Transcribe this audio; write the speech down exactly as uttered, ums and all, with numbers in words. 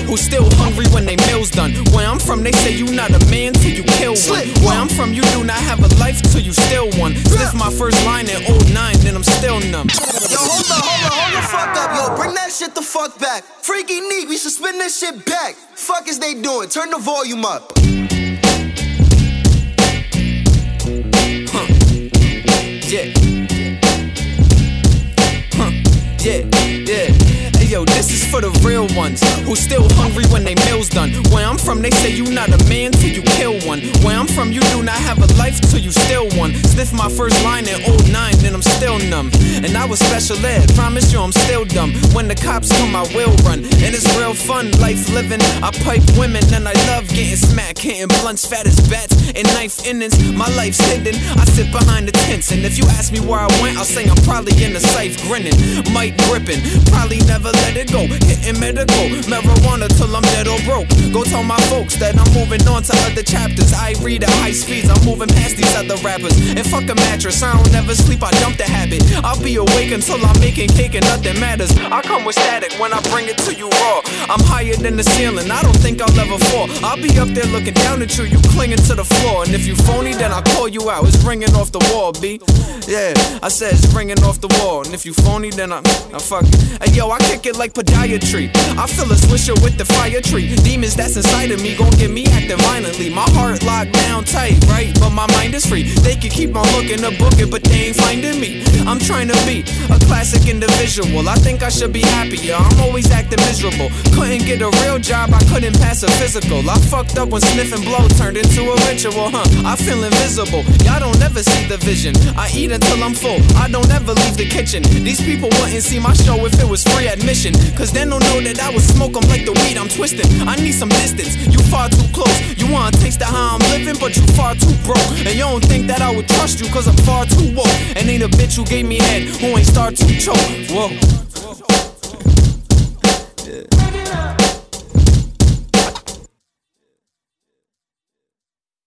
who still hungry when they meal's done. Where I'm from, they say you not a man till you kill one. Where I'm from, you do not have a life till you steal one. Sniff my first line in oh nine, then I'm still numb. Yo, hold up, hold up, hold the fuck up, yo. Bring that shit the fuck back. Freaky Neek, we should spin this shit back. Fuck is they doing? Turn the volume up. Huh. Yeah. Huh. Yeah, yeah. Hey yo, this is for the real ones who still hungry when they meal's done. Where I'm from, they say you not a man till you kill one. Where I'm from, you do not have a life till you steal one. Sniff my first line in oh nine, then I'm still numb. And I was special ed, promise you I'm still dumb. When the cops come, I will run. And it's real fun, life living. I pipe women and I love getting smacked, hitting blunts fat as bats and knife innings. My life's hidden, I sit behind the tents. And if you ask me where I went, I'll say I'm probably in the safe grinning. Mic gripping, probably never let it go. Hitting medical, marijuana till I'm dead or broke. Go tell my folks that I'm moving on to other chapters. I read at high speeds, I'm moving past these other rappers. And fuck a mattress, I don't never sleep, I dump the habit. I'll be awake until I'm making cake and nothing matters. I come with static when I bring it to you raw. I'm higher than the ceiling, I don't think I'll ever fall. I'll be up there looking down at you, you clinging to the floor. And if you phony, then I'll call you out. It's ringing off the wall, B. Yeah, I said it's ringing off the wall. And if you phony, then I, I fuck it. Hey yo, I kick it like podiatry. I feel a swisher with the fire tree. Demons that's inside of me gon' get me acting violently. My heart locked down tight, right? But my mind is free. They can keep on looking to book it, but they ain't finding me. I'm trying to be a classic individual. I think I should be happier. I'm always acting miserable. Couldn't get a real job, I couldn't pass a physical. I fucked up when sniffing blow turned into a ritual, huh? I feel invisible. Y'all don't ever see the vision. I eat until I'm full. I don't ever leave the kitchen. These people wouldn't see my show if it was free admission. Cause they don't know that I would smoke them like the weed I'm twisting. I need some distance, you far too close. You want a taste of how I'm living, but you far too broke. And you don't think that I would trust you cause I'm far too woke. And ain't a bitch who gave me head who ain't start to choke. Whoa. Yeah.